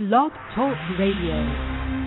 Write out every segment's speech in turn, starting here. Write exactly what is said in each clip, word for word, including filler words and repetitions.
Blog Talk Radio.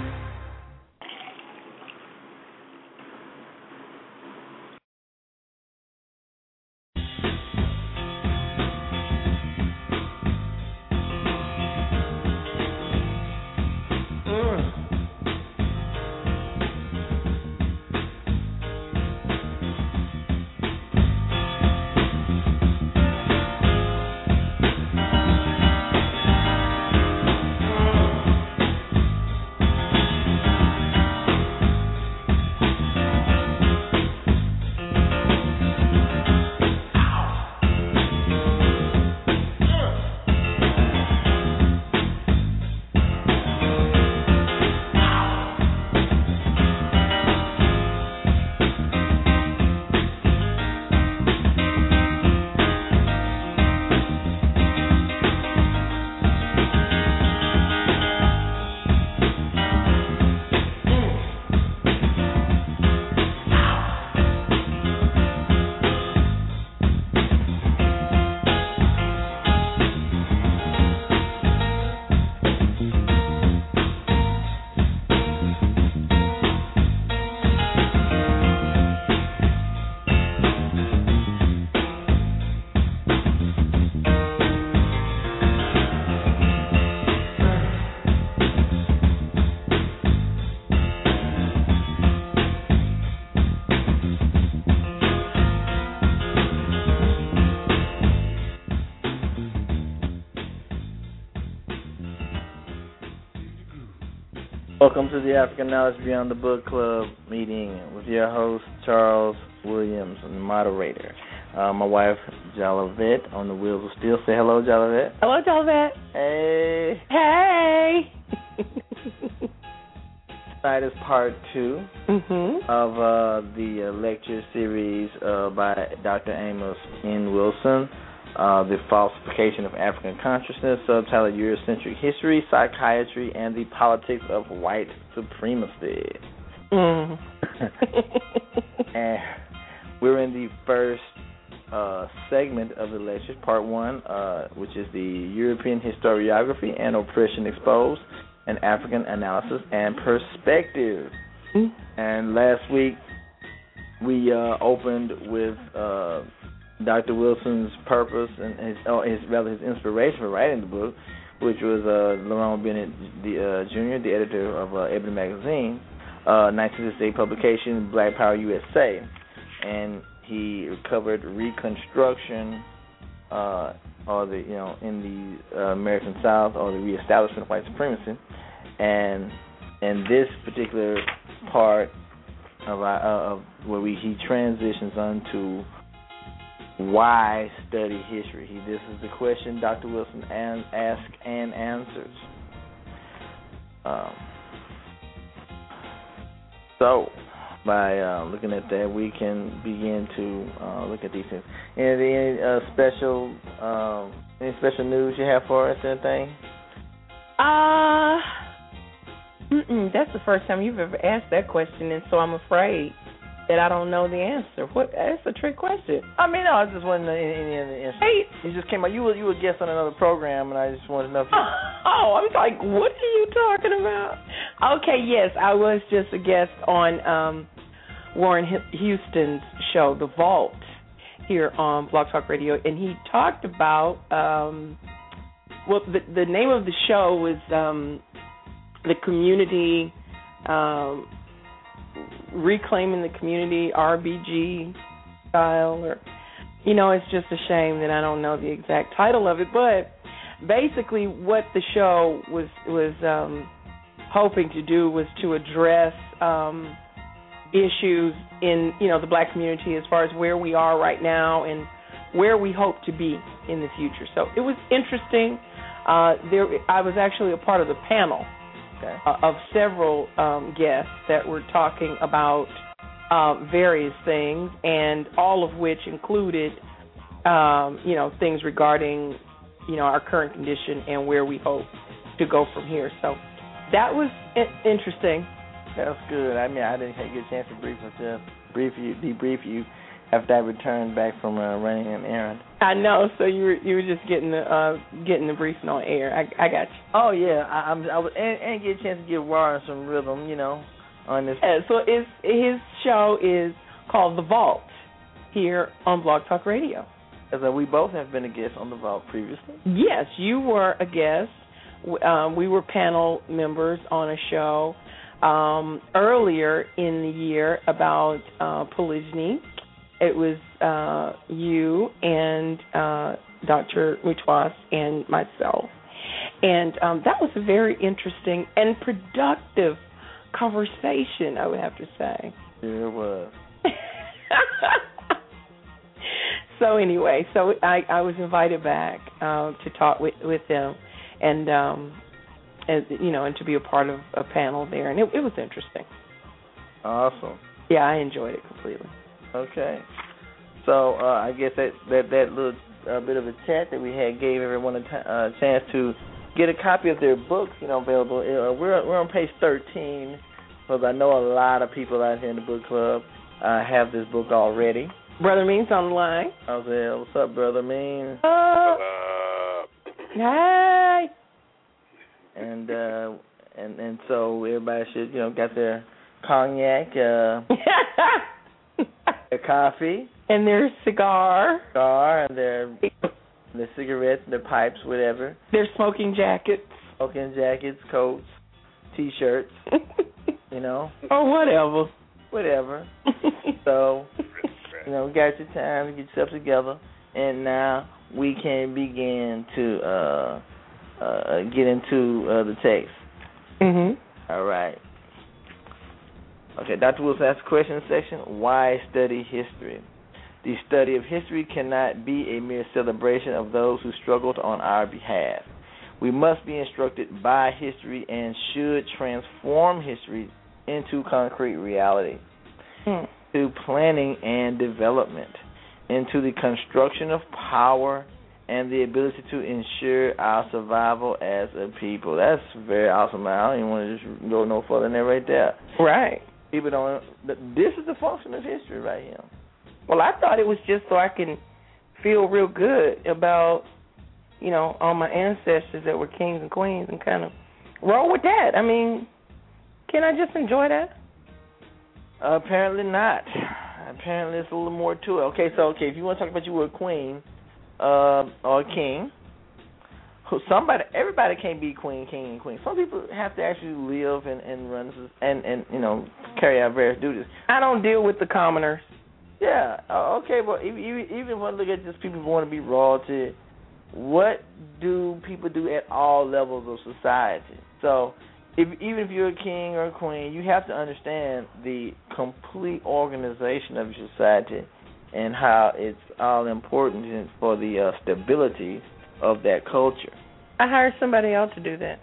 Welcome to the African Knowledge Beyond the Book Club meeting with your host, Charles Williams, and the moderator. Uh, my wife, Jalavet, on the wheels of steel. Say hello, Jalavet. Hello, Jalavet. Hey. Hey. Tonight is part two mm-hmm. of uh, the uh, lecture series uh, by Doctor Amos N. Wilson, Uh, the Falsification of African Consciousness, subtitled Eurocentric History, Psychiatry, and the Politics of White Supremacy. Mm. And we're in the first uh, segment of the lecture, part one, uh, which is the European Historiography and Oppression Exposed, and African Analysis and Perspective. Mm. And last week we uh, opened with Uh, Doctor Wilson's purpose and his, oh, his rather his inspiration for writing the book, which was uh, Lerone Bennett the, uh, Junior, the editor of uh, Ebony Magazine, uh, nineteen sixty-eight publication, Black Power U S A, and he covered Reconstruction, uh, or the you know in the uh, American South, or the reestablishment of white supremacy, and in this particular part of, uh, of where we he transitions onto why study history? He, this is the question Doctor Wilson an, asks and answers. Um, so, by uh, looking at that, we can begin to uh, look at these things. Any, any uh, special, um, any special news you have for us? Anything? Uh, mm-mm, that's the first time you've ever asked that question, and so I'm afraid that I don't know the answer. What? That's a trick question. I mean, no, I just wasn't any of the answer. Hey. You just came out. You were you were a guest on another program, and I just wanted to know if you. Oh, I was like, what are you talking about? Okay, yes, I was just a guest on um, Warren Houston's show, The Vault, here on Blog Talk Radio, and he talked about. Um, well, the the name of the show was um, the community. Um, Reclaiming the Community, R B G style, or, you know, it's just a shame that I don't know the exact title of it, but basically what the show was was um, hoping to do was to address um, issues in, you know, the black community as far as where we are right now and where we hope to be in the future. So it was interesting. Uh, there, I was actually a part of the panel. Okay. Uh, of several um, guests that were talking about uh, various things, and all of which included, um, you know, things regarding, you know, our current condition and where we hope to go from here. So that was I- interesting. That's good. I mean, I didn't get a chance to brief myself, brief you, debrief you. after I returned back from uh, running an errand. I know. So you were you were just getting the uh, getting the briefing on air. I I got you. Oh yeah, I, I'm I was and, and get a chance to give Warren some rhythm, you know, on this. Yeah, so it's, his show is called The Vault here on Blog Talk Radio. As uh, we both have been a guest on The Vault previously. Yes, you were a guest. Um, we were panel members on a show um, earlier in the year about uh, polygyny. It was uh, you and uh, Doctor Muchwas and myself. And um, that was a very interesting and productive conversation, I would have to say. Yeah, it was. So anyway, so I, I was invited back uh, to talk with, with them, and um, and you know, and to be a part of a panel there, and it, it was interesting. Awesome. Yeah, I enjoyed it completely. Okay. So uh, I guess that that that little uh, bit of a chat that we had gave everyone a t- uh, chance to get a copy of their books, you know, available. Uh, we're we're on page thirteen, because I know a lot of people out here in the book club uh, have this book already. Brother Means on the line. I was there. What's up, Brother Means? Uh, Hi. And uh, and and so everybody should, you know, got their cognac, uh, their coffee, and their cigar, cigar, and their their cigarettes, their pipes, whatever. Their smoking jackets, smoking jackets, coats, T-shirts, you know, or whatever, whatever. So. You know, we got your time to get yourself together, and now we can begin to uh, uh, get into uh, the text. Mm-hmm. All right. Okay, Doctor Wilson asked a question section, why study history? The study of history cannot be a mere celebration of those who struggled on our behalf. We must be instructed by history and should transform history into concrete reality. Hmm. To planning and development, into the construction of power and the ability to ensure our survival as a people. That's very awesome. I don't even want to just go no further than that right there. Right. People don't. This is the function of history right here. Well, I thought it was just so I can feel real good about, you know, all my ancestors that were kings and queens and kind of roll with that. I mean, can I just enjoy that? Uh, apparently not. Apparently there's a little more to it. Okay, so okay, if you want to talk about you were a queen uh, or a king, somebody, everybody can't be queen, king, and queen. Some people have to actually live and and run and and you know carry out various duties. I don't deal with the commoners. Yeah. Uh, okay, but even even when I look at just people who want to be royalty, what do people do at all levels of society? So. If, even if you're a king or a queen, you have to understand the complete organization of your society and how it's all important for the uh, stability of that culture. I hired somebody else to do that.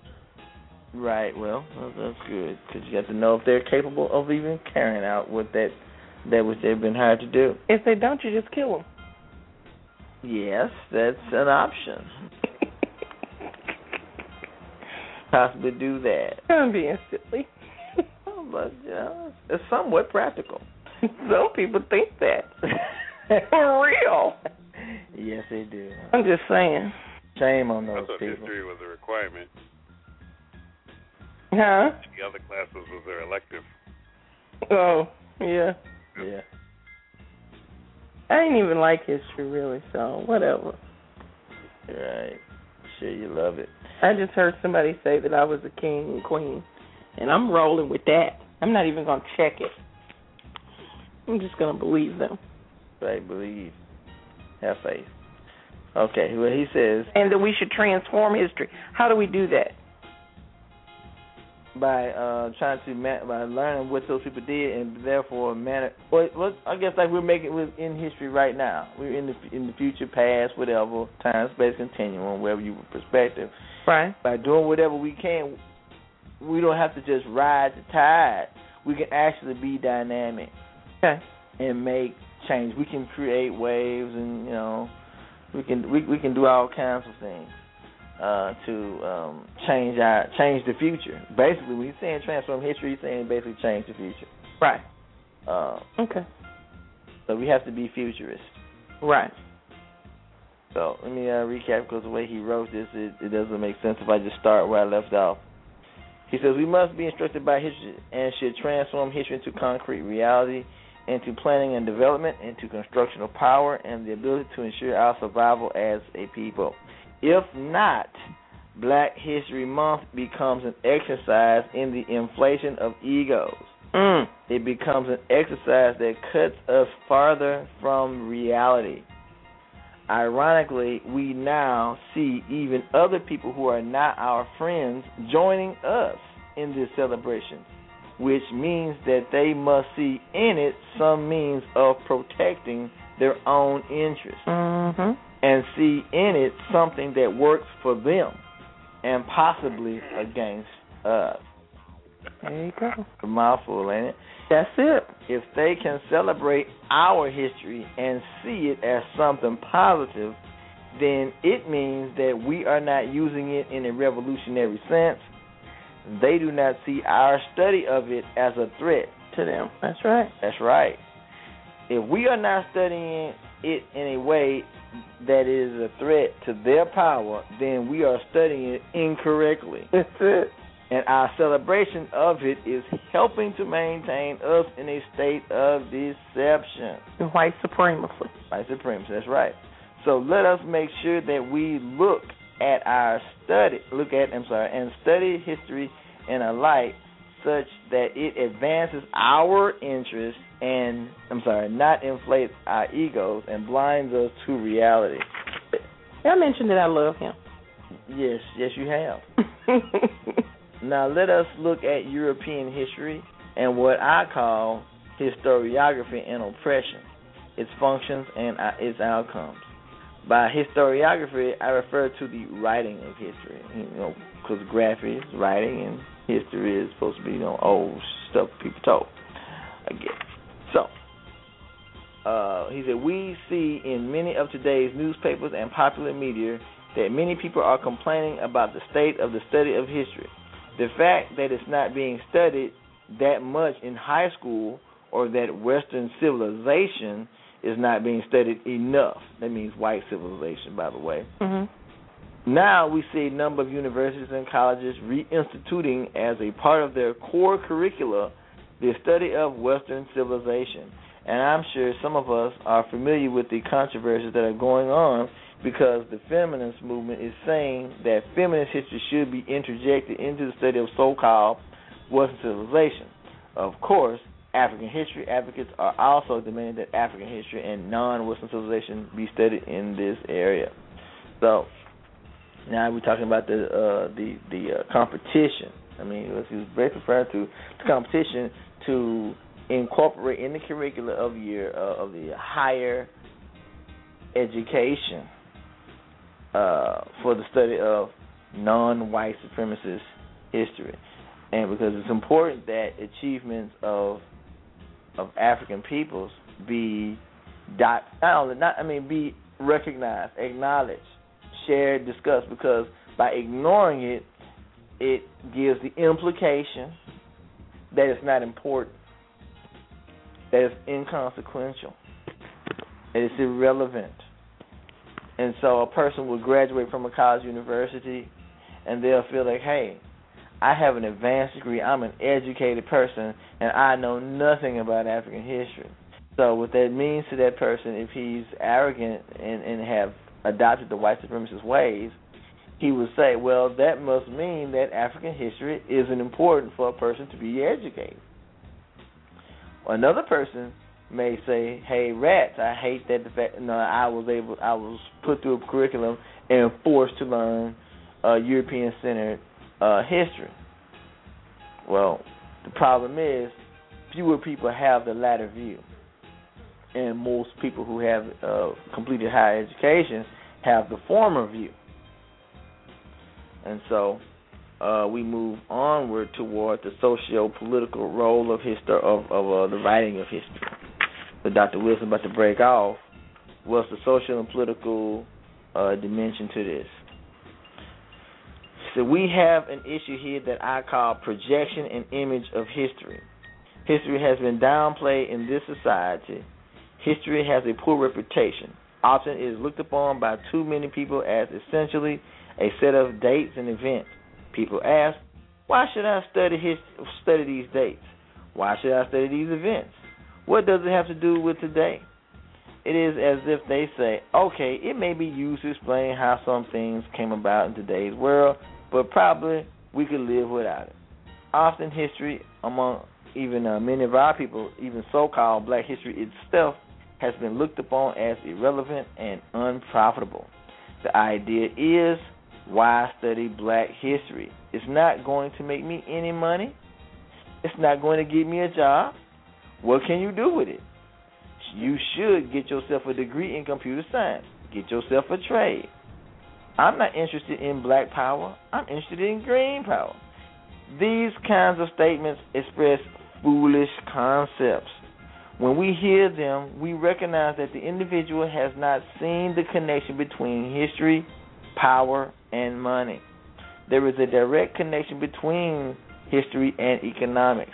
Right. Well, that's good because you have to know if they're capable of even carrying out what that that which they've been hired to do. If they don't, you just kill them. Yes, that's an option. Possibly do that. I'm being silly. But you know, it's somewhat practical. Some people think that. For real. Yes, they do. I'm just saying. Shame on those I thought people. history was a requirement. Huh? The other classes was their elective. Oh, yeah. Yeah. I ain't even like history, really, so whatever. Right. Sure you love it. I just heard somebody say that I was a king and queen, and I'm rolling with that. I'm not even going to check it. I'm just going to believe them. Right, believe. Have faith. Okay, well, he says... And that we should transform history. How do we do that? By uh, trying to, man- by learning what those people did and therefore, man- well, well, I guess like we're making it in history right now. We're in the in the future, past, whatever, time, space, continuum, wherever you perspective. Right. By doing whatever we can, we don't have to just ride the tide. We can actually be dynamic. Okay. And make change. We can create waves, and you know, we can we we can do all kinds of things uh, to um, change our change the future. Basically, when he's saying transform history, he's saying basically change the future. Right. Uh, okay. So we have to be futurists. Right. So let me uh, recap, because the way he wrote this, it, it doesn't make sense if I just start where I left off. He says, we must be instructed by history and should transform history into concrete reality, into planning and development, into constructional power, and the ability to ensure our survival as a people. If not, Black History Month becomes an exercise in the inflation of egos. Mm. It becomes an exercise that cuts us farther from reality. Ironically, we now see even other people who are not our friends joining us in this celebration, which means that they must see in it some means of protecting their own interests, mm-hmm. and see in it something that works for them and possibly against us. There you go. A mouthful, ain't it? That's it. If they can celebrate our history and see it as something positive, then it means that we are not using it in a revolutionary sense. They do not see our study of it as a threat to them. That's right. That's right. If we are not studying it in a way that is a threat to their power, then we are studying it incorrectly. That's it. And our celebration of it is helping to maintain us in a state of deception. White supremacy. White supremacy, that's right. So let us make sure that we look at our study, look at, I'm sorry, and study history in a light such that it advances our interests and, I'm sorry, not inflates our egos and blinds us to reality. I mentioned that I love him. Yes, yes, you have. Now let us look at European history and what I call historiography and oppression, its functions and its outcomes. By historiography, I refer to the writing of history, you know, because graphy is writing and history is supposed to be, you know, old stuff people told. I guess. So, uh, he said, we see in many of today's newspapers and popular media that many people are complaining about the state of the study of history. The fact that it's not being studied that much in high school, or that Western civilization is not being studied enough. That means white civilization, by the way. Mm-hmm. Now we see a number of universities and colleges reinstituting as a part of their core curricula the study of Western civilization. And I'm sure some of us are familiar with the controversies that are going on, because the feminist movement is saying that feminist history should be interjected into the study of so-called Western civilization. Of course, African history advocates are also demanding that African history and non-Western civilization be studied in this area. So now we're talking about the uh, the the uh, competition. I mean, he was very referring to the competition to incorporate in the curricula of your uh, of the higher education uh, for the study of non-white supremacist history, and because it's important that achievements of of African peoples be dot not only not I mean be recognized, acknowledged, shared, discussed, because by ignoring it, it gives the implication that it's not important, that it's inconsequential, that it's irrelevant. And so a person will graduate from a college university and they'll feel like, hey, I have an advanced degree, I'm an educated person, and I know nothing about African history. So what that means to that person, if he's arrogant and, and have adopted the white supremacist ways, he would say, well, that must mean that African history isn't important for a person to be educated. Another person may say, hey, rats, I hate that the fact, no, I was able, I was put through a curriculum and forced to learn uh, European-centered uh, history. Well, the problem is fewer people have the latter view, and most people who have uh, completed higher education have the former view. And so uh, we move onward toward the socio-political role of history, of, of uh, the writing of history. But Doctor Wilson about to break off. What's the social and political uh, dimension to this? So we have an issue here that I call projection and image of history. History has been downplayed in this society. History has a poor reputation. Often it is looked upon by too many people as essentially a set of dates and events. People ask, why should I study his, study these dates? Why should I study these events? What does it have to do with today? It is as if they say, okay, it may be used to explain how some things came about in today's world, but probably we could live without it. Often history, among even uh, many of our people, even so-called black history itself, has been looked upon as irrelevant and unprofitable. The idea is, why study black history? It's not going to make me any money. It's not going to get me a job. What can you do with it? You should get yourself a degree in computer science. Get yourself a trade. I'm not interested in black power. I'm interested in green power. These kinds of statements express foolish concepts. When we hear them, we recognize that the individual has not seen the connection between history, power, and money. There is a direct connection between history and economics.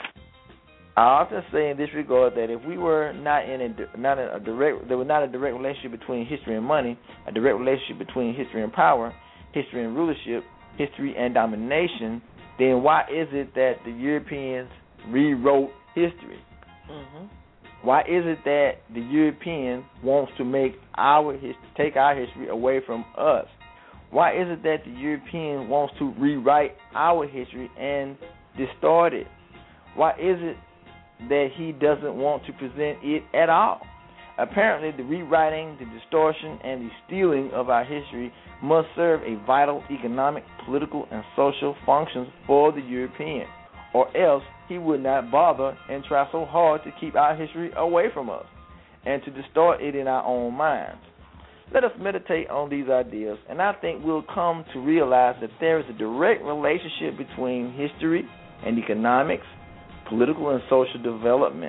I often say in this regard that if we were not in a not in a direct there was not a direct relationship between history and money, a direct relationship between history and power, history and rulership, history and domination, then why is it that the Europeans rewrote history? Mm-hmm. Why is it that the European wants to make our his, take our history away from us? Why is it that the European wants to rewrite our history and distort it? Why is it that he doesn't want to present it at all? Apparently, the rewriting, the distortion, and the stealing of our history must serve a vital economic, political, and social functions for the European, or else he would not bother and try so hard to keep our history away from us and to distort it in our own minds. Let us meditate on these ideas, and I think we'll come to realize that there is a direct relationship between history and economics, political and social development.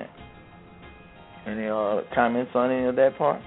Any uh, comments on any of that part?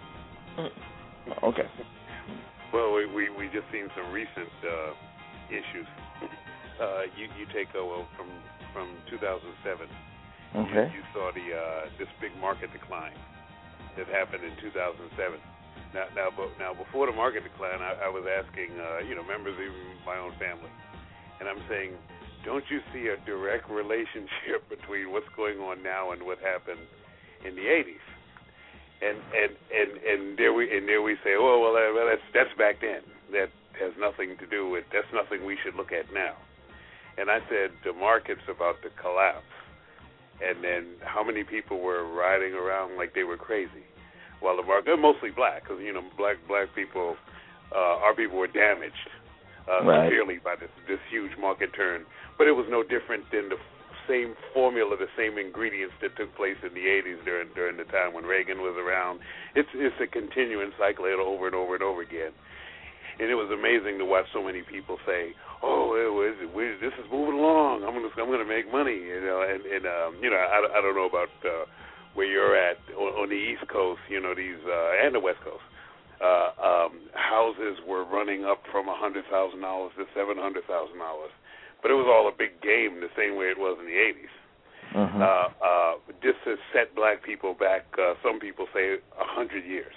Okay. Well, we we, we just seen some recent uh, issues. Uh, you you take uh, well, from from two thousand seven. Okay. You, you saw the uh, this big market decline that happened in two thousand seven. Now now now before the market decline, I, I was asking uh, you know members of my own family, and I'm saying, don't you see a direct relationship between what's going on now and what happened in the eighties? And and, and, and there we and there we say, oh well, that, well that's that's back then. That has nothing to do with. That's nothing we should look at now. And I said the market's about to collapse. And then how many people were riding around like they were crazy, while the market, mostly black, because you know black black people, uh, our people were damaged uh, right. severely by this this huge market turn. But it was no different than the same formula, the same ingredients that took place in the eighties during during the time when Reagan was around. It's it's a continuing cycle over and over and over again. And it was amazing to watch so many people say, "Oh, it was, we, this is moving along. I'm gonna I'm gonna make money." You know, and, and um, you know, I, I don't know about uh, where you're at on, on the East Coast. You know, these uh, and the West Coast. Uh, um, houses were running up from a hundred thousand dollars to seven hundred thousand dollars. But it was all a big game the same way it was in the eighties. Uh-huh. Uh, uh, this has set black people back, uh, some people say, a hundred years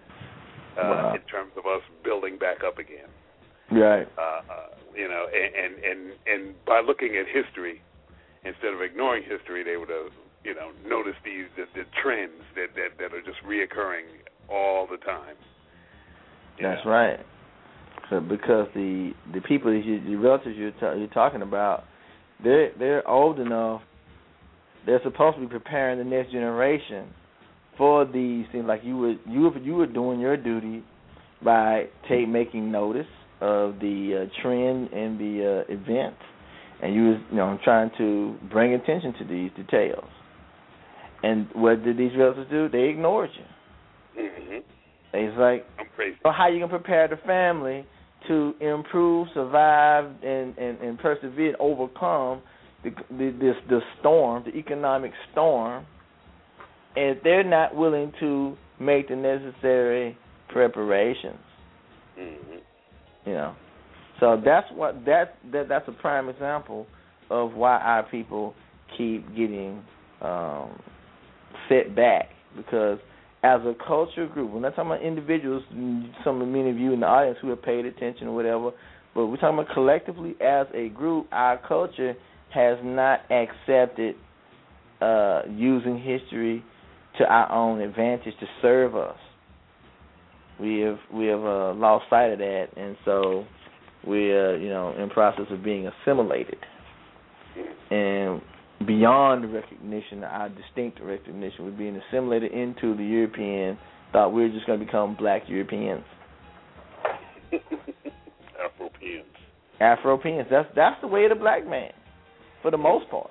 uh, wow. in terms of us building back up again. Right. Uh, uh, you know, and, and, and, and by looking at history, instead of ignoring history, they would have, you know, noticed these the, the trends that, that, that are just reoccurring all the time. That's know? right. So because the the people that you, the relatives you're, t- you're talking about, they're they're old enough. They're supposed to be preparing the next generation for these things. Like you were you you were doing your duty by take making notice of the uh, trend and the uh, events, and you was you know trying to bring attention to these details. And what did these relatives do? They ignored you. Mm-hmm. It's like, I'm crazy. So how you gonna prepare the family to improve, survive, and, and, and persevere, and overcome the, the, this the storm, the economic storm, and if they're not willing to make the necessary preparations? Mm-hmm. You know, so that's what that, that that's a prime example of why our people keep getting um, set back, because as a culture group, we're not talking about individuals, some of many of you in the audience who have paid attention or whatever, but we're talking about collectively as a group, our culture has not accepted uh, using history to our own advantage to serve us. We have we have uh, lost sight of that, and so we're you know in process of being assimilated, and beyond recognition, our distinct recognition, we're being assimilated into the European thought we're just going to become black Europeans. Afropeans. Afropeans. That's that's the way of the black man, for the most part.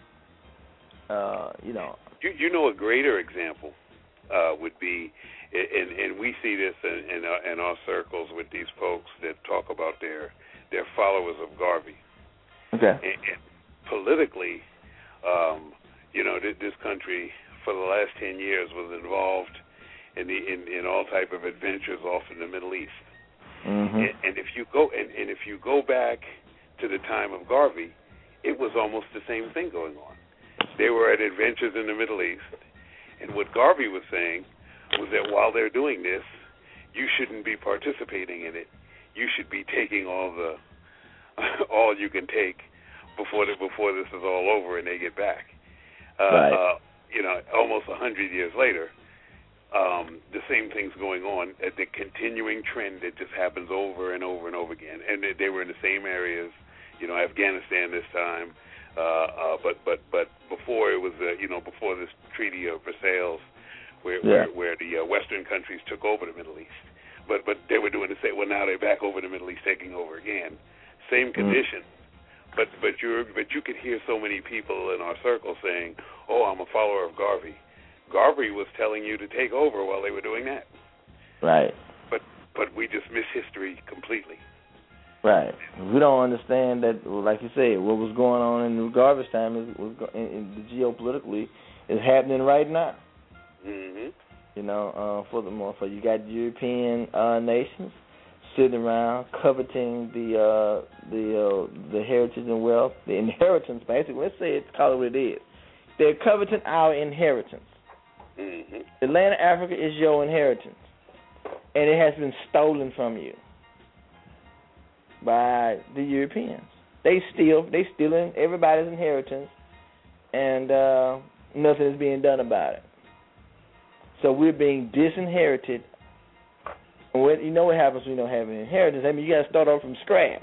Uh, you know. You, you know, a greater example uh, would be, and, and we see this in, in, our, in our circles with these folks that talk about their their followers of Garvey. Okay. And, and politically, um, you know, th- this country for the last ten years was involved in the in, in all type of adventures off in the Middle East. Mm-hmm. And, and if you go and, and if you go back to the time of Garvey, it was almost the same thing going on. They were at adventures in the Middle East, and what Garvey was saying was that while they're doing this, you shouldn't be participating in it. You should be taking all the all you can take before the, before this is all over and they get back. Uh, right. uh, you know, almost a hundred years later, um, the same thing's going on. Uh, the continuing trend that just happens over and over and over again, and they, they were in the same areas. You know, Afghanistan this time. Uh, uh, but but but before it was uh, you know before this Treaty of Versailles, where yeah. where, where the uh, Western countries took over the Middle East, but but they were doing the same. Well, now they're back over the Middle East, taking over again, same conditions. Mm. But but you but you could hear so many people in our circle saying, "Oh, I'm a follower of Garvey." Garvey was telling you to take over while they were doing that. Right. But but we just miss history completely. Right. We don't understand that, like you said, what was going on in the Garvey's time is was in, in the geopolitically is happening right now. Mm-hmm. You know, uh, for the most part, you got European uh, nations sitting around coveting the uh, the uh, the heritage and wealth, the inheritance. Basically, let's say it's call it what it is. They're coveting our inheritance. Mm-hmm. The land of Africa is your inheritance, and it has been stolen from you by the Europeans. They steal, they stealing everybody's inheritance, and uh, nothing is being done about it. So we're being disinherited. And when, you know what happens when you don't have an inheritance? I mean, you got to start off from scratch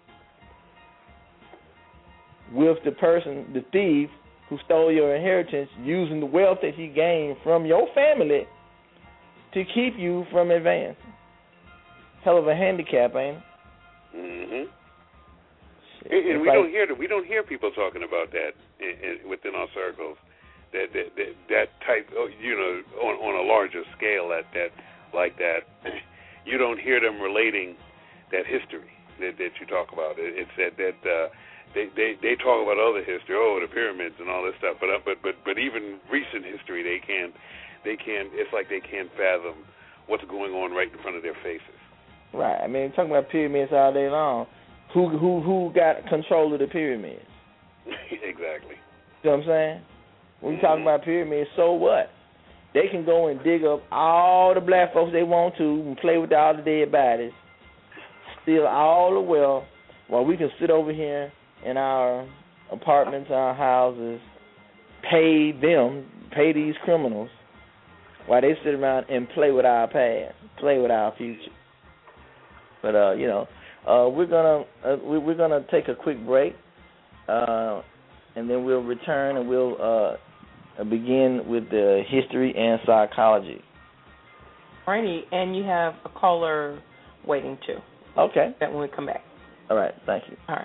with the person, the thief, who stole your inheritance, using the wealth that he gained from your family to keep you from advancing. Hell of a handicap, ain't it? Mm-hmm. And, and we like, don't hear we don't hear people talking about that in, in, within our circles. That that that, that type, you know, on, on a larger scale, that that like that, you don't hear them relating that history that, that you talk about. It, it's that that uh, they, they they talk about other history, oh, the pyramids and all this stuff. But but but but even recent history, they can't they can't. It's like they can't fathom what's going on right in front of their faces. Right. I mean, talking about pyramids all day long. Who who who got control of the pyramids? Exactly. You know what I'm saying? When you talk about pyramids, so what? They can go and dig up all the black folks they want to and play with all the dead bodies, steal all the wealth, while we can sit over here in our apartments, our houses, pay them, pay these criminals, while they sit around and play with our past, play with our future. But uh, you know, uh, we're gonna uh, we, we're gonna take a quick break, uh, and then we'll return and we'll uh, begin with the history and psychology. Alrighty, and you have a caller waiting too. Okay. That when we come back. All right. Thank you. All right.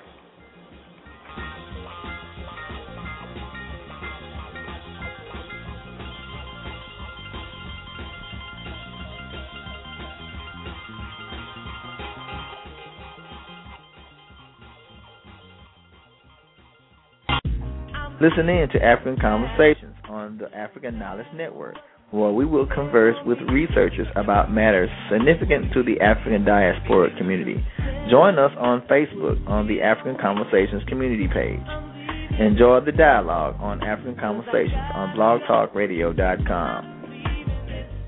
Listen in to African Conversations on the African Knowledge Network, where we will converse with researchers about matters significant to the African diasporic community. Join us on Facebook on the African Conversations community page. Enjoy the dialogue on African Conversations on blog talk radio dot com.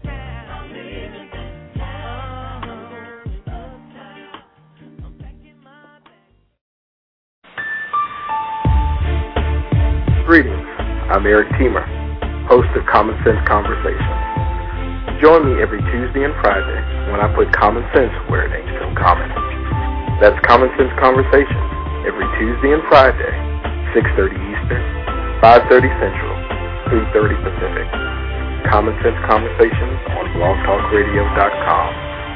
I'm Eric Teamer, host of Common Sense Conversations. Join me every Tuesday and Friday when I put common sense where it ain't so common. That's Common Sense Conversations every Tuesday and Friday, six thirty Eastern, five thirty Central, three thirty Pacific. Common Sense Conversations on blog talk radio dot com.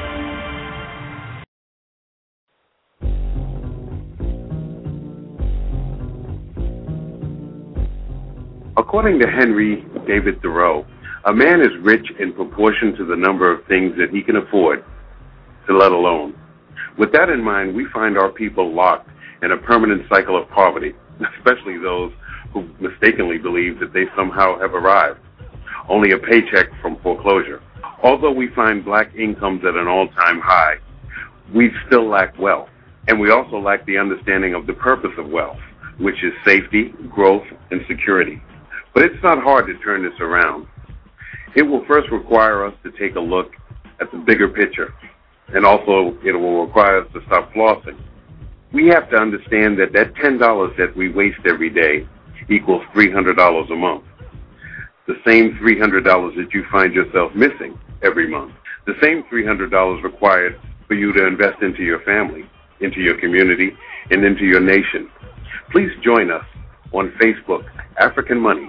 According to Henry David Thoreau, a man is rich in proportion to the number of things that he can afford to let alone. With that in mind, we find our people locked in a permanent cycle of poverty, especially those who mistakenly believe that they somehow have arrived. Only a paycheck from foreclosure. Although we find black incomes at an all-time high, we still lack wealth. And we also lack the understanding of the purpose of wealth, which is safety, growth, and security. But it's not hard to turn this around. It will first require us to take a look at the bigger picture, and also it will require us to stop flossing. We have to understand that that ten dollars that we waste every day equals three hundred dollars a month. The same three hundred dollars that you find yourself missing every month. The same three hundred dollars required for you to invest into your family, into your community, and into your nation. Please join us on Facebook, African Money.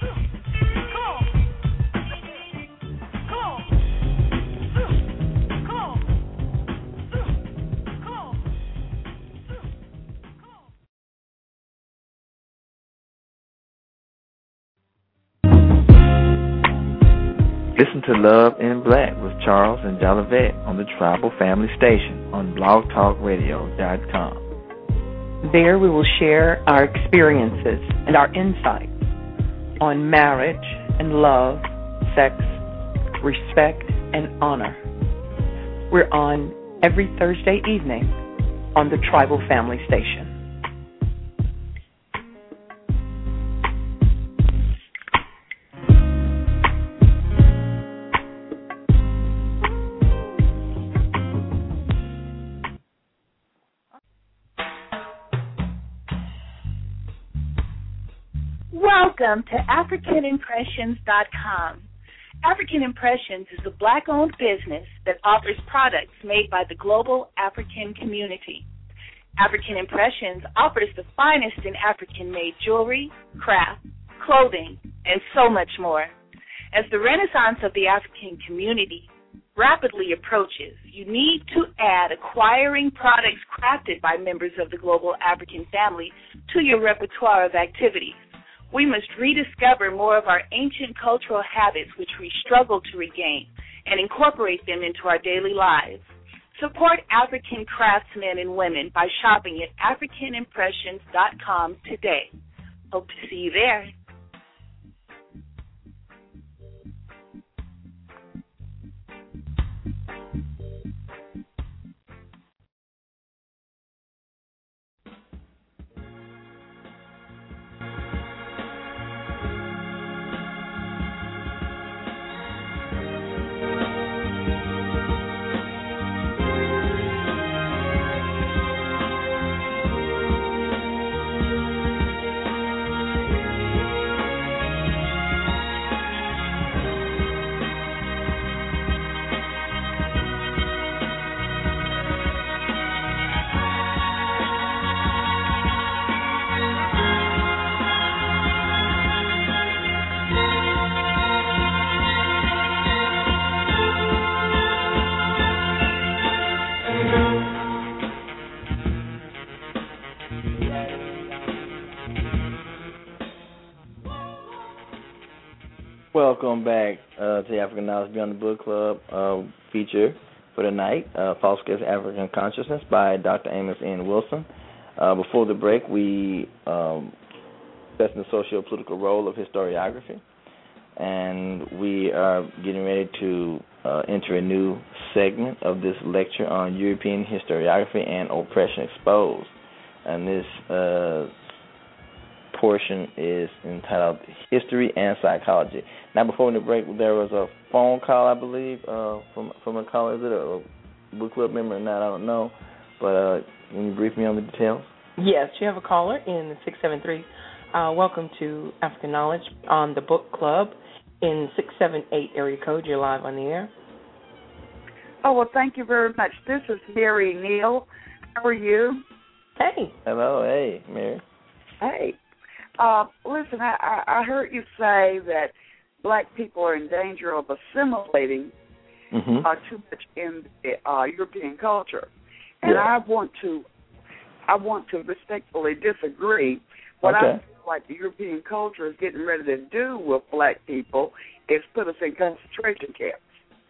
Listen to Love in Black with Charles and Jolivet on the Tribal Family Station on blog talk radio dot com. There we will share our experiences and our insights on marriage and love, sex, respect, and honor. We're on every Thursday evening on the Tribal Family Station. Welcome to African Impressions dot com. African Impressions is a black-owned business that offers products made by the global African community. African Impressions offers the finest in African-made jewelry, craft, clothing, and so much more. As the renaissance of the African community rapidly approaches, you need to add acquiring products crafted by members of the global African family to your repertoire of activities. We must rediscover more of our ancient cultural habits which we struggle to regain and incorporate them into our daily lives. Support African craftsmen and women by shopping at African Impressions dot com today. Hope to see you there. Welcome back uh, to the African Knowledge Beyond the Book Club uh, feature for tonight, uh, False Against African Consciousness by Doctor Amos N. Wilson. Uh, before the break, we um, discussed the socio-political role of historiography, and we are getting ready to uh, enter a new segment of this lecture on European historiography and oppression exposed. And this uh, portion is entitled History and Psychology. Now, before the break, there was a phone call, I believe, uh, from from a caller. Is it a book club member or not? I don't know. But uh, can you brief me on the details? Yes, you have a caller in six seven three, Uh, welcome to African Knowledge on the Book Club in six seven eight area code. You're live on the air. Oh, well, thank you very much. This is Mary Neal. How are you? Hey. Hello. Hey, Mary. Hey. Uh, listen, I, I heard you say that black people are in danger of assimilating mm-hmm. uh, too much in uh, European culture, and yeah. I want to, I want to respectfully disagree. What okay. I feel like the European culture is getting ready to do with black people is put us in concentration camps.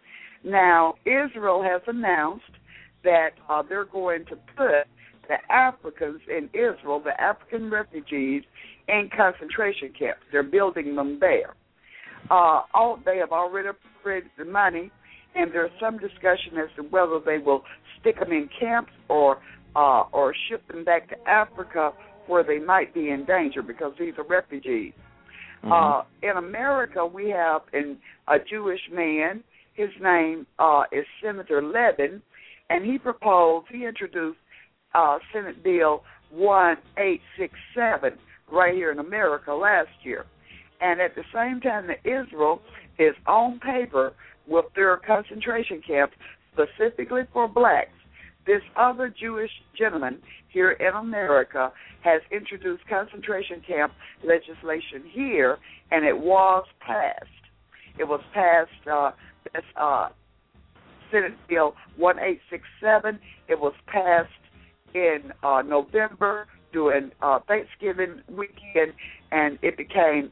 Now, Israel has announced that uh, they're going to put the Africans in Israel, the African refugees, in concentration camps. They're building them there. Uh, all, they have already appropriated the money, and there's some discussion as to whether they will stick them in camps or uh, or ship them back to Africa where they might be in danger because these are refugees. Mm-hmm. Uh, in America, we have an, a Jewish man. His name uh, is Senator Levin, and he proposed, he introduced uh, Senate Bill one eight six seven right here in America last year. And at the same time that Israel is on paper with their concentration camps specifically for blacks, this other Jewish gentleman here in America has introduced concentration camp legislation here, and it was passed. It was passed, uh, this, uh, Senate Bill one eight six seven. It was passed in uh, November during uh, Thanksgiving weekend, and it became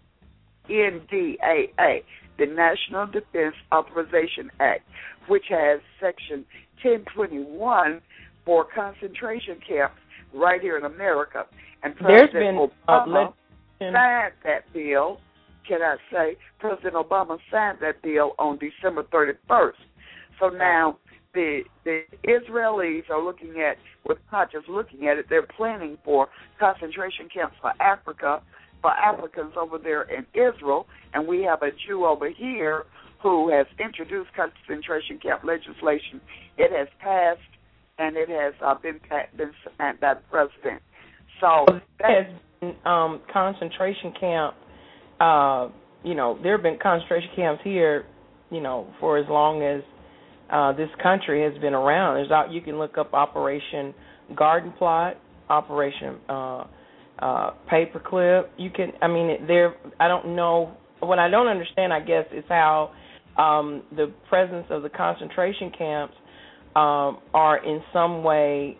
N D A A, the National Defense Authorization Act, which has Section ten twenty-one for concentration camps right here in America. And President There's been Obama uh, signed that bill. Can I say President Obama signed that bill on December thirty-first. So now the the Israelis are looking at, well, not just looking at it, they're planning for concentration camps for Africa, for Africans over there in Israel, and we have a Jew over here who has introduced concentration camp legislation. It has passed, and it has uh, been been signed by the president. So there has been um, concentration camp. Uh, you know, there have been concentration camps here, you know, for as long as uh, this country has been around. There's out. You can look up Operation Garden Plot, Operation uh, uh, Paperclip. You can. I mean, there. I don't know. What I don't understand, I guess, is how um, the presence of the concentration camps um, are in some way,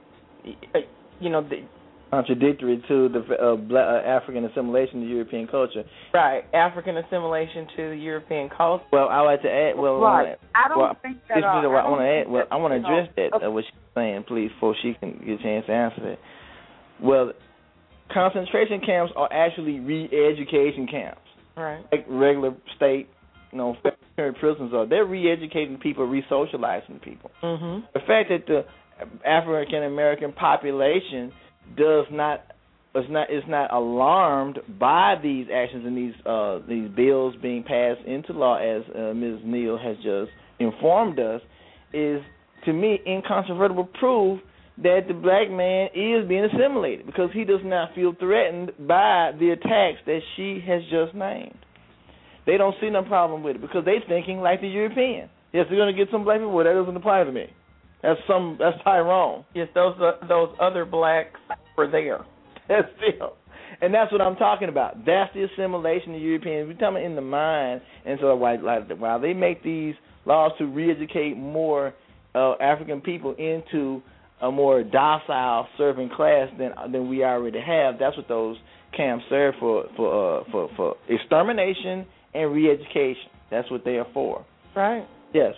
you know, the, contradictory to the uh, black, uh, African assimilation to European culture. Right, African assimilation to the European culture. Well, I like to add. Well, right. I don't well, think that. Uh, I, I, I want to add. Well, I want to address know, that. Uh, what she's saying, please, before she can get a chance to answer that. Well, concentration camps are actually re-education camps. Right. Like regular state, you know, federal prisons are. They're re-educating people, re-socializing people. Mm-hmm. The fact that the African American population does not is not is not alarmed by these actions and these uh, these bills being passed into law, as uh, Miz Neal has just informed us, is to me incontrovertible proof that the black man is being assimilated because he does not feel threatened by the attacks that she has just named. They don't see no problem with it because they're thinking like the European. Yes, they're going to get some black people. Well, that doesn't apply to me. That's some. That's Tyrone. Yes, those uh, those other blacks were there. That's still, and that's what I'm talking about. That's the assimilation of Europeans. We're talking in the mind, and so while, while they make these laws to re-educate more uh, African people into a more docile serving class than than we already have, that's what those camps serve for for uh, for for extermination and re-education. That's what they are for. Right. Yes.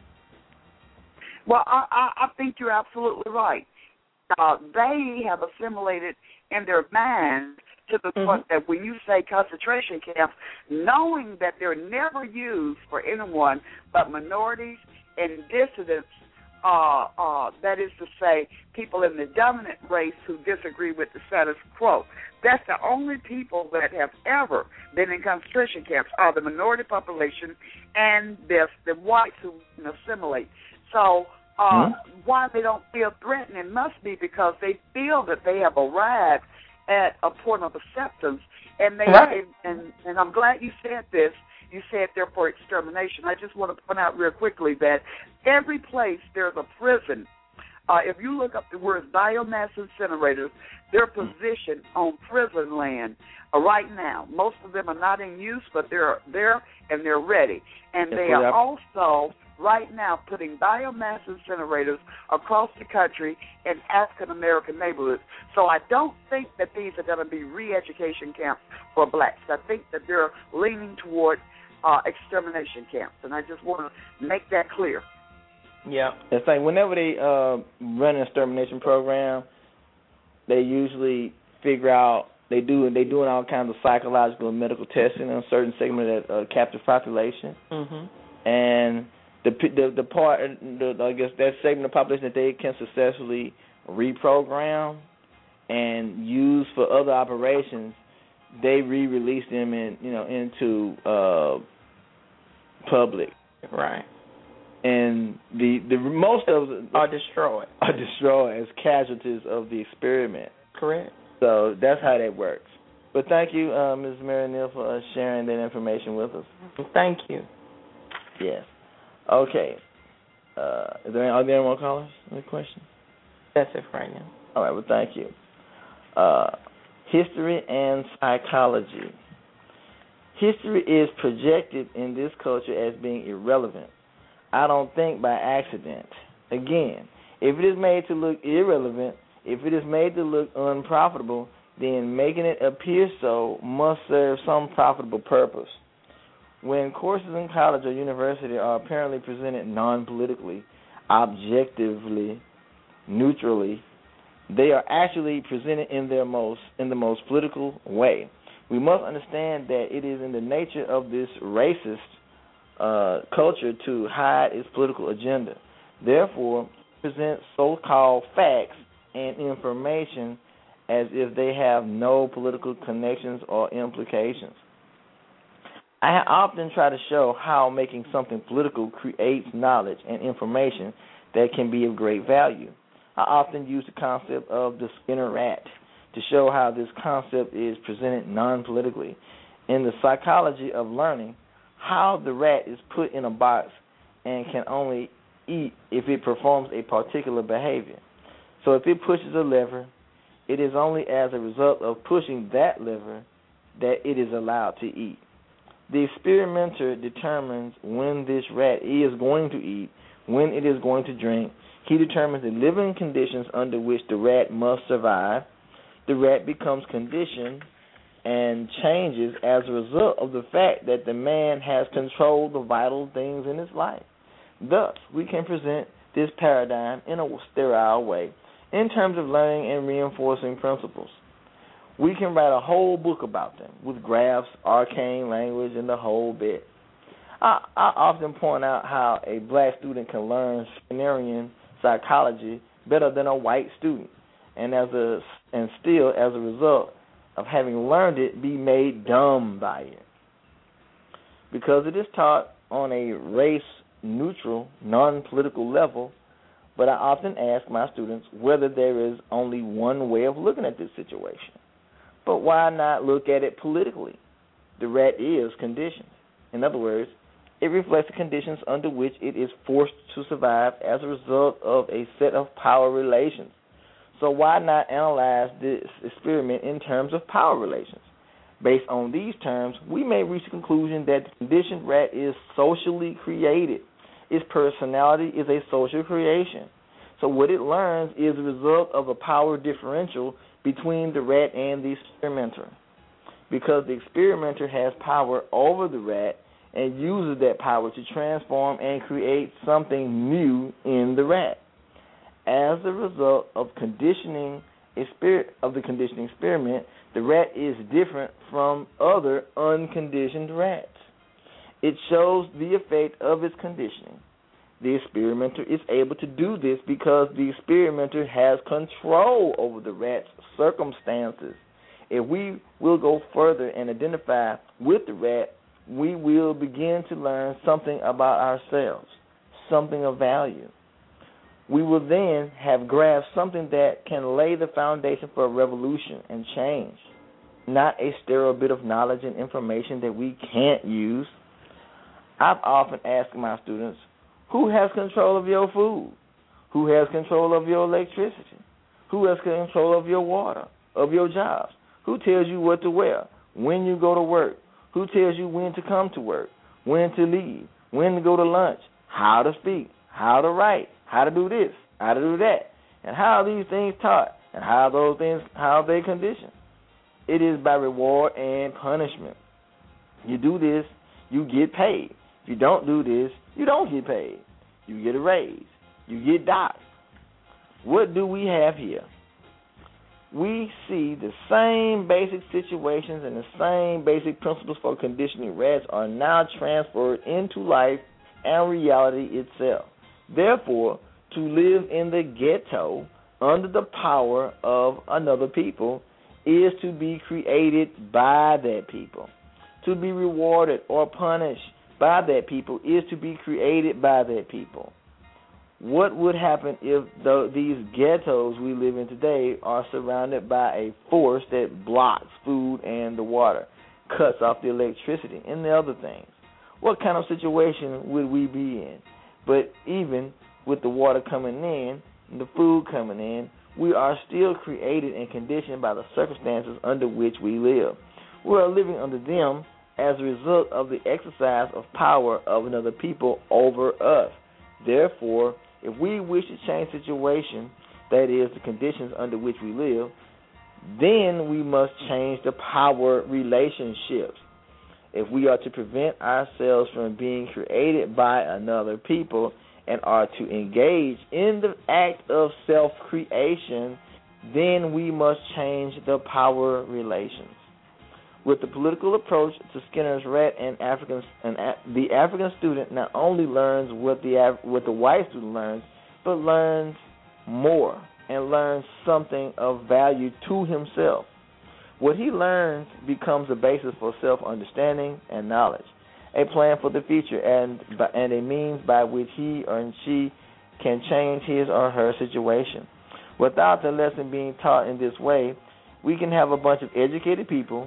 Well, I, I, I think you're absolutely right. Uh, they have assimilated in their minds to the mm-hmm. point that when you say concentration camps, knowing that they're never used for anyone but minorities and dissidents, uh, uh, that is to say, people in the dominant race who disagree with the status quo. That's the only people that have ever been in concentration camps are the minority population and the, the whites who assimilate. So uh, mm-hmm. why they don't feel threatened, it must be because they feel that they have arrived at a point of acceptance, and they right. and, and and I'm glad you said this. You said there for extermination. I just want to point out real quickly that every place there's a prison. Uh, if you look up the words biomass incinerators, they're positioned on prison land uh, right now. Most of them are not in use, but they're there and they're ready. And they are also right now putting biomass incinerators across the country in African-American neighborhoods. So I don't think that these are going to be re-education camps for blacks. I think that they're leaning toward uh, extermination camps, and I just want to make that clear. Yeah, it's like whenever they uh, run an extermination program, they usually figure out they do they doing all kinds of psychological and medical testing on a certain segment of that uh, captive population, mm-hmm. and the the the part the, I guess that segment of the population that they can successfully reprogram and use for other operations, they re-release them in you know into uh, public, right. And the, the most of them are destroyed. Are destroyed as casualties of the experiment. Correct. So that's how that works. But thank you, uh, Miz Mary Neal, for uh, sharing that information with us. Thank you. Yes. Okay. Uh, is there, are there any more callers? Any questions? That's it for right now. All right. Well, thank you. Uh, history and psychology. History is projected in this culture as being irrelevant. I don't think by accident. Again, if it is made to look irrelevant, if it is made to look unprofitable, then making it appear so must serve some profitable purpose. When courses in college or university are apparently presented non-politically, objectively, neutrally, they are actually presented in their most in the most political way. We must understand that it is in the nature of this racist Uh, culture to hide its political agenda. Therefore, present so-called facts and information as if they have no political connections or implications. I often try to show how making something political creates knowledge and information that can be of great value. I often use the concept of the Skinner rat to show how this concept is presented non-politically. In the psychology of learning, how the rat is put in a box and can only eat if it performs a particular behavior. So if it pushes a lever, it is only as a result of pushing that lever that it is allowed to eat. The experimenter determines when this rat is going to eat, when it is going to drink. He determines the living conditions under which the rat must survive. The rat becomes conditioned and changes as a result of the fact that the man has controlled the vital things in his life. Thus, we can present this paradigm in a sterile way in terms of learning and reinforcing principles. We can write a whole book about them with graphs, arcane language, and the whole bit. I, I often point out how a black student can learn Skinnerian psychology better than a white student, and as a and still, as a result of having learned it, be made dumb by it. Because it is taught on a race-neutral, non-political level, but I often ask my students whether there is only one way of looking at this situation. But why not look at it politically? The rat is conditioned. In other words, it reflects the conditions under which it is forced to survive as a result of a set of power relations. So why not analyze this experiment in terms of power relations? Based on these terms, we may reach the conclusion that the conditioned rat is socially created. Its personality is a social creation. So what it learns is a result of a power differential between the rat and the experimenter. Because the experimenter has power over the rat and uses that power to transform and create something new in the rat. As a result of conditioning of the conditioning experiment, the rat is different from other unconditioned rats. It shows the effect of its conditioning. The experimenter is able to do this because the experimenter has control over the rat's circumstances. If we will go further and identify with the rat, we will begin to learn something about ourselves, something of value. we will then have grasped something that can lay the foundation for a revolution and change, not a sterile bit of knowledge and information that we can't use. I've often asked my students, who has control of your food? Who has control of your electricity? Who has control of your water, of your jobs? Who tells you what to wear, when you go to work? Who tells you when to come to work, when to leave, when to go to lunch, how to speak, how to write, how to do this, how to do that, and how are these things taught, and how those things, how they conditioned? It is by reward and punishment. You do this, you get paid. If you don't do this, you don't get paid. You get a raise. You get docked. What do we have here? We see the same basic situations and the same basic principles for conditioning rats are now transferred into life and reality itself. Therefore, to live in the ghetto under the power of another people is to be created by that people. To be rewarded or punished by that people is to be created by that people. What would happen if the, these ghettos we live in today are surrounded by a force that blocks food and the water, cuts off the electricity and the other things? What kind of situation would we be in? But even with the water coming in and the food coming in, we are still created and conditioned by the circumstances under which we live. We are living under them as a result of the exercise of power of another people over us. Therefore, if we wish to change the situation, that is, the conditions under which we live, then we must change the power relationships. If we are to prevent ourselves from being created by another people and are to engage in the act of self-creation, then we must change the power relations. With the political approach to Skinner's rat and African, and the African student not only learns what the what the white student learns, but learns more and learns something of value to himself. What he learns becomes a basis for self-understanding and knowledge, a plan for the future, and and a means by which he or she can change his or her situation. Without the lesson being taught in this way, we can have a bunch of educated people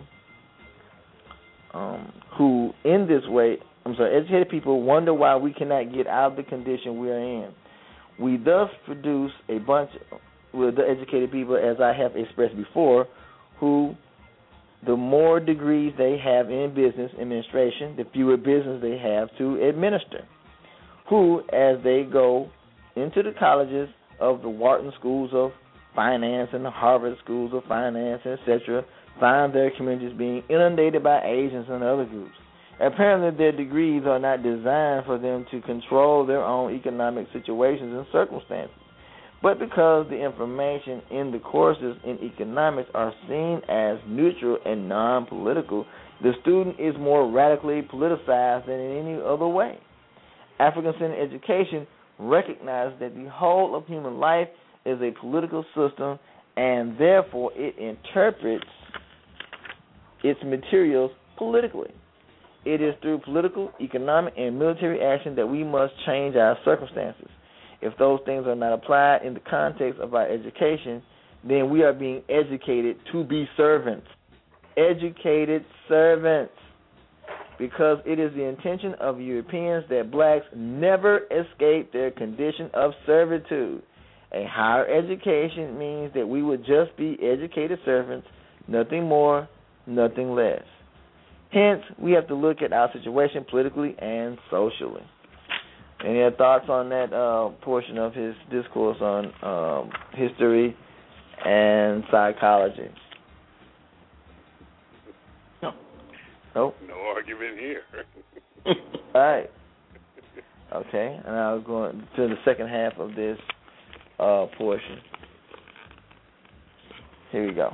Um, who, in this way, I'm sorry, educated people wonder why we cannot get out of the condition we are in. We thus produce a bunch of the educated people, as I have expressed before, who, the more degrees they have in business administration, the fewer business they have to administer, who, as they go into the colleges of the Wharton schools of finance and the Harvard schools of finance, et cetera, find their communities being inundated by Asians and other groups. Apparently, their degrees are not designed for them to control their own economic situations and circumstances, but because the information in the courses in economics are seen as neutral and non-political, the student is more radically politicized than in any other way. African-centered education recognizes that the whole of human life is a political system, and therefore it interprets its materials politically. It is through political, economic, and military action that we must change our circumstances. If those things are not applied in the context of our education, then we are being educated to be servants. Educated servants. Because it is the intention of Europeans that blacks never escape their condition of servitude. A higher education means that we would just be educated servants, nothing more, nothing less. Hence, we have to look at our situation politically and socially. Any other thoughts on that uh, portion of his discourse on um, history and psychology? No. Nope. No argument here. All right. Okay, and I was going to the second half of this uh, portion. Here we go.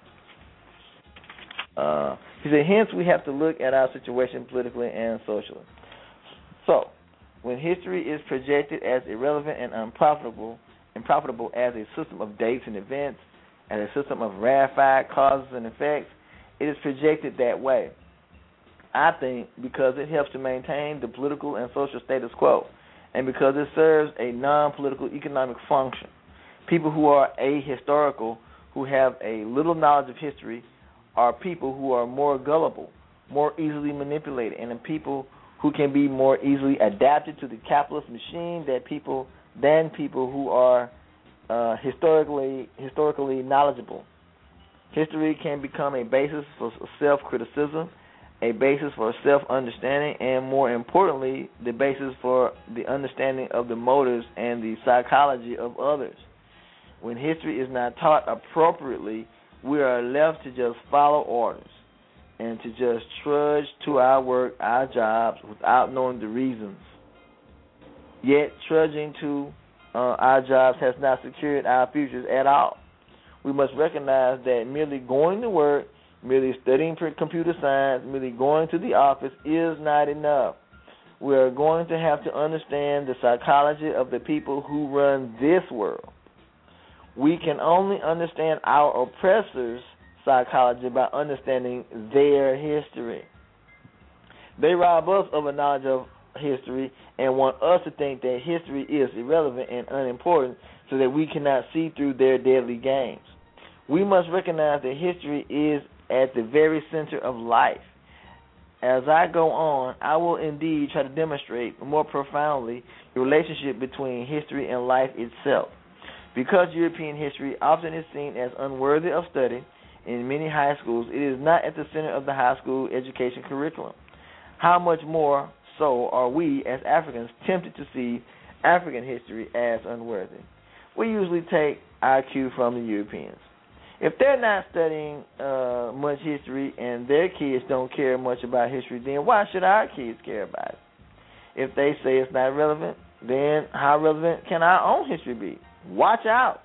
Uh, he said, hence we have to look at our situation politically and socially. So, when history is projected as irrelevant and unprofitable, unprofitable as a system of dates and events, as a system of ratified causes and effects, it is projected that way. I think because it helps to maintain the political and social status quo, and because it serves a non-political economic function. People who are ahistorical, who have a little knowledge of history, are people who are more gullible, more easily manipulated, and the people who can be more easily adapted to the capitalist machine that people than people who are uh, historically historically knowledgeable. History can become a basis for self-criticism, a basis for self-understanding, and more importantly, the basis for the understanding of the motives and the psychology of others. When history is not taught appropriately, we are left to just follow orders and to just trudge to our work, our jobs, without knowing the reasons. Yet, trudging to uh, our jobs has not secured our futures at all. We must recognize that merely going to work, merely studying computer science, merely going to the office is not enough. We are going to have to understand the psychology of the people who run this world. We can only understand our oppressors' psychology by understanding their history. They rob us of a knowledge of history and want us to think that history is irrelevant and unimportant so that we cannot see through their deadly games. We must recognize that history is at the very center of life. As I go on, I will indeed try to demonstrate more profoundly the relationship between history and life itself. Because European history often is seen as unworthy of study in many high schools, it is not at the center of the high school education curriculum. How much more so are we as Africans tempted to see African history as unworthy? We usually take our cue from the Europeans. If they're not studying uh, much history and their kids don't care much about history, then why should our kids care about it? If they say it's not relevant, then how relevant can our own history be? Watch out.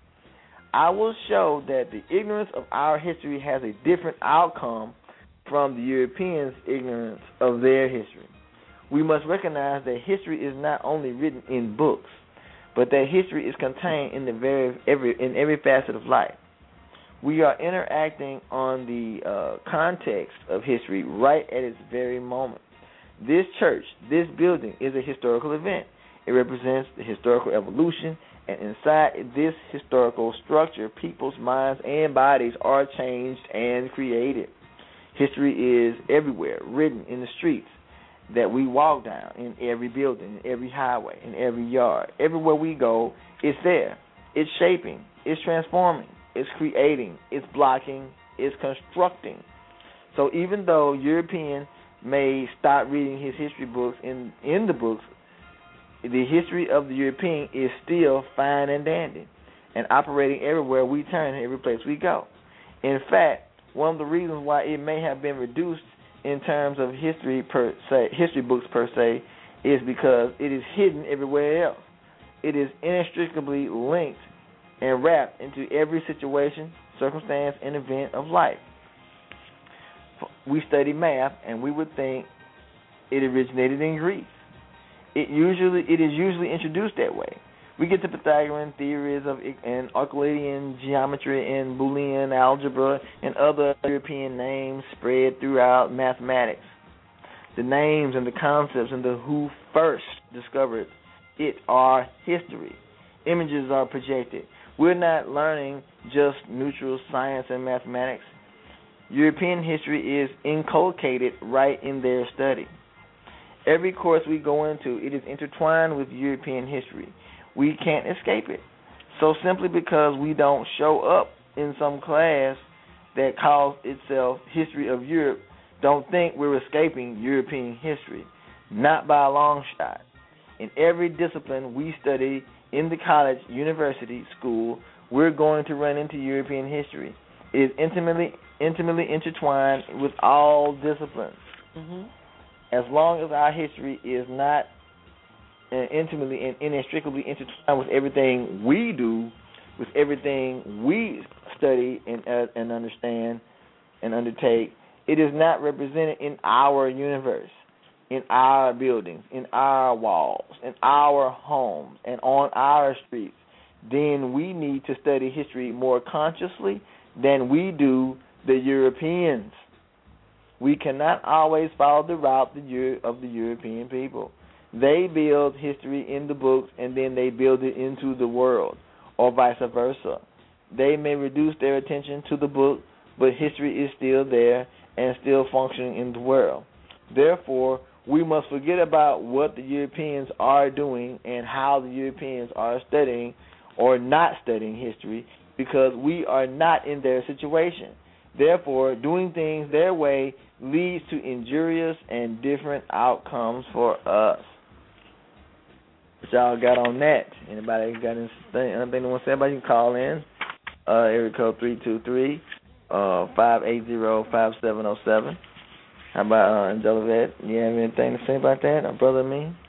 I will show that the ignorance of our history has a different outcome from the Europeans' ignorance of their history. We must recognize that history is not only written in books, but that history is contained in the very every in every facet of life. We are interacting on the uh, context of history right at its very moment. This church, this building, is a historical event. It represents the historical evolution, and inside this historical structure, people's minds and bodies are changed and created. History is everywhere, written in the streets that we walk down, in every building, in every highway, in every yard. Everywhere we go, it's there. It's shaping. It's transforming. It's creating. It's blocking. It's constructing. So even though European may stop reading his history books in, in the books, the history of the European is still fine and dandy and operating everywhere we turn, every place we go. In fact, one of the reasons why it may have been reduced in terms of history per se, history books per se, is because it is hidden everywhere else. It is inextricably linked and wrapped into every situation, circumstance, and event of life. We study math, and we would think it originated in Greece. It usually it is usually introduced that way. We get the Pythagorean theories of and Euclidean geometry and Boolean algebra and other European names spread throughout mathematics. The names and the concepts and the who first discovered it are history. Images are projected. We're not learning just neutral science and mathematics. European history is inculcated right in their study. Every course we go into, it is intertwined with European history. We can't escape it. So simply because we don't show up in some class that calls itself History of Europe, don't think we're escaping European history. Not by a long shot. In every discipline we study in the college, university, school, we're going to run into European history. It is intimately, intimately intertwined with all disciplines. Mm-hmm. As long as our history is not uh, intimately and inextricably intertwined with everything we do, with everything we study and uh, and understand and undertake, it is not represented in our universe, in our buildings, in our walls, in our homes, and on our streets. Then we need to study history more consciously than we do the Europeans. We cannot always follow the route of the European people. They build history in the books, and then they build it into the world, or vice versa. They may reduce their attention to the book, but history is still there and still functioning in the world. Therefore, we must forget about what the Europeans are doing and how the Europeans are studying or not studying history, because we are not in their situation. Therefore, doing things their way leads to injurious and different outcomes for us. What y'all got on that? Anybody got anything, anything they want to say about it? You can call in. Uh, area code three two three, five eight zero, five seven zero seven. How about uh, Angela Vet? You have anything to say about that, our brother me? Um,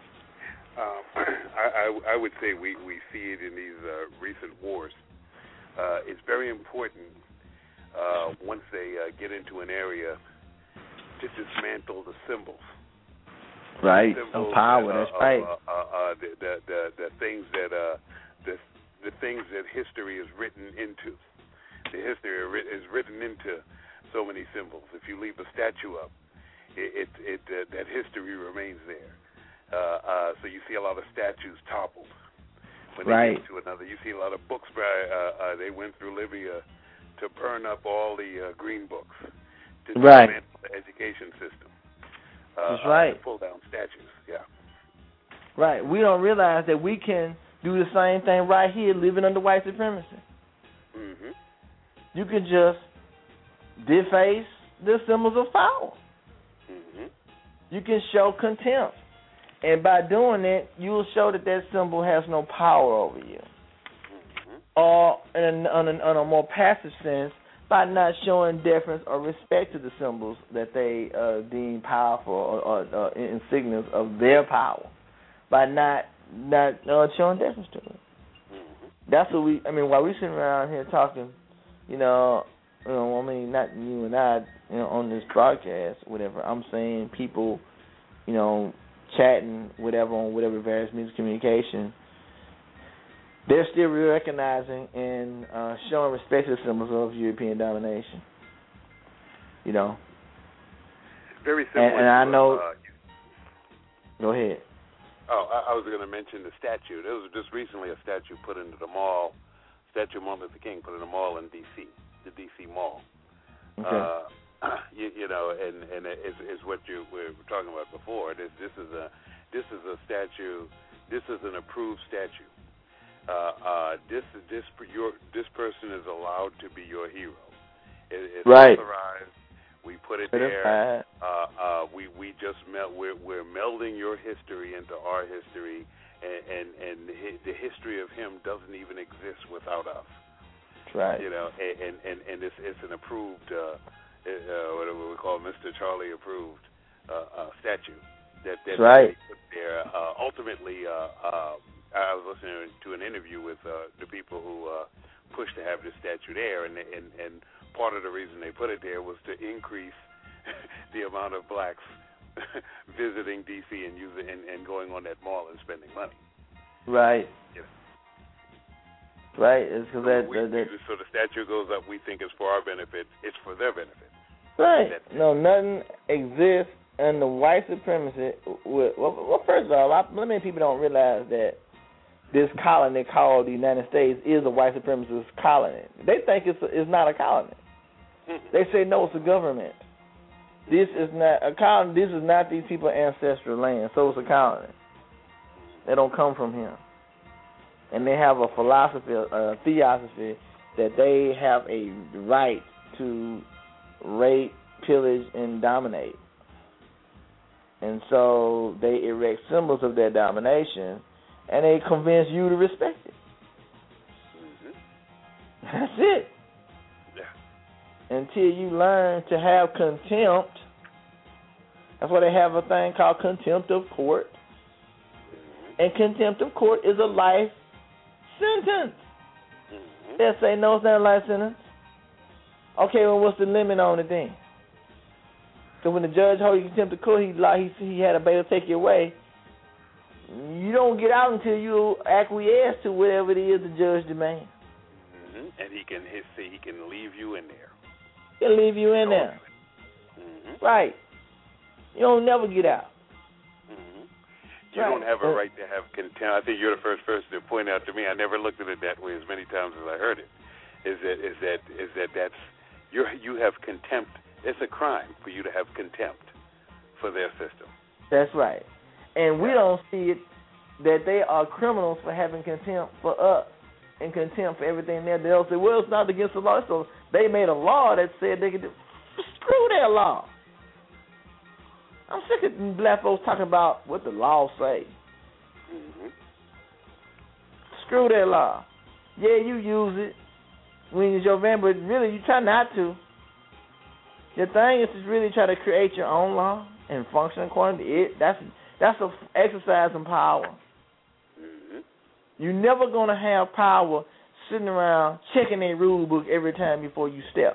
I, I, I would say we, we see it in these uh, recent wars. Uh, it's very important uh, once they uh, get into an area to dismantle the symbols. Right, the of symbols power. That, uh, that's right. Uh, uh, uh, the, the, the, the things that uh, the the things that history is written into. The history is written into so many symbols. If you leave a statue up, it, it, it uh, that history remains there. Uh, uh, so you see a lot of statues toppled. When they right. get to another, you see a lot of books. Uh, uh, they went through Libya to burn up all the uh, green books to right. dismantle the education system. Uh, That's right. Uh, to pull down statues. Yeah. Right. We don't realize that we can do the same thing right here, living under white supremacy. Mm-hmm. You can just deface the symbols of power. Mm-hmm. You can show contempt. And by doing it, you will show that that symbol has no power over you. Mm-hmm. Or in, on, a, on a more passive sense, by not showing deference or respect to the symbols that they uh, deem powerful or, or, or insignias of their power. By not not uh, showing deference to them. Mm-hmm. That's what we. I mean, while we sitting around here talking, you know, you know, I mean, not you and I, you know, on this broadcast, whatever. I'm saying people, you know, chatting, whatever, on whatever various means of communication. They're still recognizing and uh, showing respect to the symbols of European domination. You know. Very similar. And, and I to, know. Uh, go ahead. Oh, I, I was going to mention the statue. There was just recently a statue put into the mall, statue of Martin Luther King put in the mall in D C, the D C Mall. Okay. Uh, you, you know, and and it's, it's what you we were talking about before. This this is a this is a statue. This is an approved statue. Uh, uh, this this your this person is allowed to be your hero. It, it's right. authorized. We put it there. Uh, uh, we we just melt. We're we're melding your history into our history, and and, and the history of him doesn't even exist without us. Right. You know, and and and it's it's an approved, uh, uh, what we call Mister Charlie approved uh, uh, statue that that right. they put there. Uh, ultimately, uh, uh, I was listening to an interview with uh, the people who uh, pushed to have this statue there, and and and. Part of the reason they put it there was to increase the amount of blacks visiting D C and using and, and going on that mall and spending money. Right. Yeah. Right. It's so, that, we, that, that, so the statue goes up. We think it's for our benefit. It's for their benefit. Right. That's no, nothing exists in the white supremacy. With, well, well, first of all, I, many people don't realize that this colony called the United States is a white supremacist colony. They think it's a, it's not a colony. They say no, it's a government. This is not a colony. This is not these people's ancestral land. So it's a colony. They don't come from here, and they have a philosophy, a theosophy that they have a right to rape, pillage, and dominate. And so they erect symbols of their domination, and they convince you to respect it. Mm-hmm. That's it. Until you learn to have contempt. That's why they have a thing called contempt of court. And contempt of court is a life sentence. Mm-hmm. They'll say, no, it's not a life sentence. Okay, well, what's the limit on it then? So when the judge holds you contempt of court, he, he, he had a bail take you away. You don't get out until you acquiesce to whatever it is the judge demands. Mm-hmm. And he can his, he can leave you in there. He'll leave you in there. Mm-hmm. Right. You don't never get out. Mm-hmm. You right. don't have a right to have contempt. I think you're the first person to point out to me. I never looked at it that way as many times as I heard it. Is that is that is that that's you you have contempt. It's a crime for you to have contempt for their system. That's right. And we don't see it that they are criminals for having contempt for us and contempt for everything there. They'll say, well, it's not against the law. So they made a law that said they could do. Screw that law. I'm sick of black folks talking about what the law say. Mm-hmm. Screw that law. Yeah, you use it when it's your van, but really you try not to. Your thing is to really try to create your own law and function according to it. That's that's an exercise in power. Mm-hmm. You're never going to have power sitting around checking a rule book every time before you step.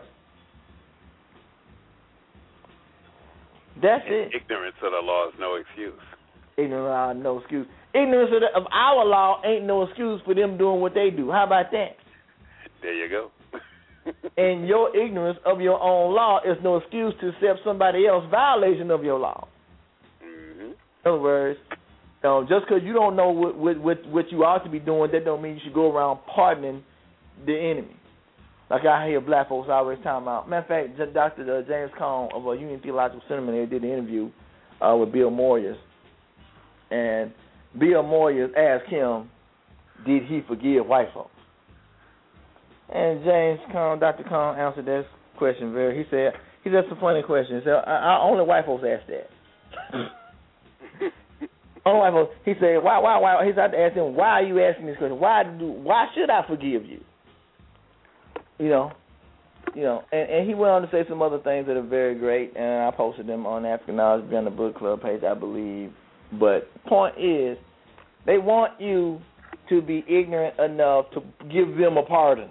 That's and it. Ignorance of the law is no excuse. Ignorance, no excuse. Ignorance of, the, of our law ain't no excuse for them doing what they do. How about that? There you go. And your ignorance of your own law is no excuse to accept somebody else's violation of your law. Mm-hmm. In other words, you know, just because you don't know what, what, what, what you ought to be doing, that don't mean you should go around pardoning the enemy. Like I hear black folks always talking about. Matter of fact, Doctor James Cone of uh, Union Theological Seminary did an interview uh, with Bill Moyers. And Bill Moyers asked him, did he forgive white folks? And James Cone, Doctor Cone answered that question very. He said, he said, that's a funny question. He said, I, I, only white folks ask that. only white folks. He said, why, why, why? He said, I asked him, why are you asking this question? Why do, why should I forgive you? You know, you know, and, and he went on to say some other things that are very great, and I posted them on African Knowledge Beyond the Book Club page, I believe. But point is, they want you to be ignorant enough to give them a pardon.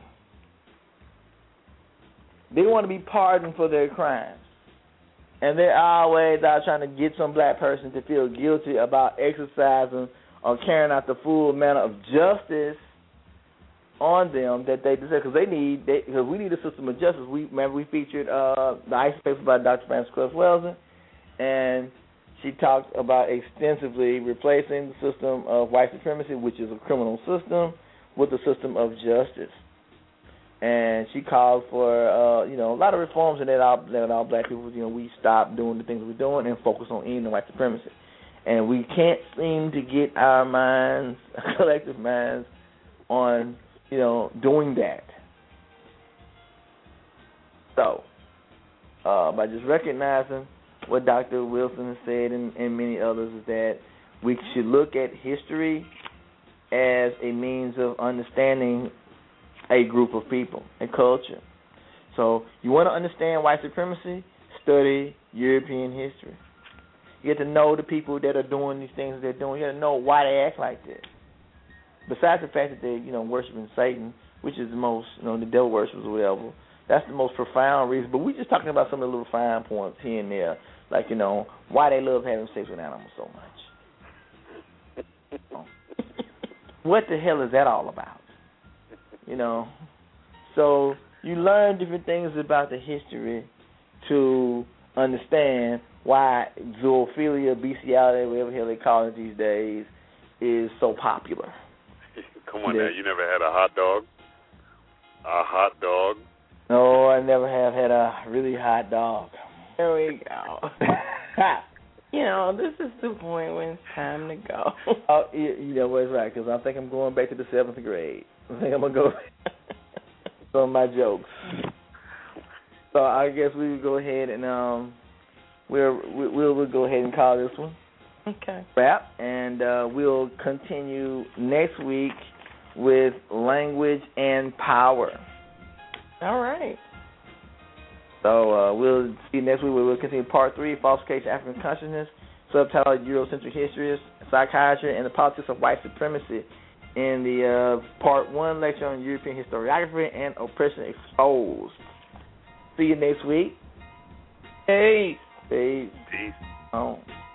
They want to be pardoned for their crimes. And they're always out trying to get some black person to feel guilty about exercising or carrying out the full manner of justice on them that they deserve, because they need, because we need a system of justice. We remember we featured uh, the Ice paper by Doctor Frances Cress Welsing, and she talked about extensively replacing the system of white supremacy, which is a criminal system, with the system of justice. And she called for, uh, you know, a lot of reforms, and that all, that all black people, you know, we stop doing the things we're doing and focus on ending white supremacy. And we can't seem to get our minds, collective minds, on, you know, doing that. So, uh, by just recognizing what Doctor Wilson has said and, and many others, is that we should look at history as a means of understanding a group of people and culture. So you want to understand white supremacy? Study European history. You get to know the people that are doing these things that they're doing. You got to know why they act like this. Besides the fact that they're, you know, worshiping Satan, which is the most, you know, the devil worshippers or whatever, that's the most profound reason. But we're just talking about some of the little fine points here and there, like, you know, why they love having sex with animals so much. What the hell is that all about? You know, so you learn different things about the history to understand why zoophilia, bestiality, whatever the hell they call it these days, is so popular. Come on now, you never had a hot dog? A hot dog? No, I never have had a really hot dog. There we go. You know, this is the point when it's time to go. Oh, you, you know what's right, because I think I'm going back to the seventh grade. I think I'm going to go some of my jokes. So I guess we will go ahead and um, we'll, we'll, we'll go ahead and call this one. Okay. Wrap, and uh, we'll continue next week with language and power. All right. So uh, we'll see you next week. We'll continue part three, Falsification of African Consciousness, subtitled Eurocentric History, Psychiatry, and the Politics of White Supremacy, in the uh, part one lecture on European historiography and oppression exposed. See you next week. Peace. Peace. Peace. Oh.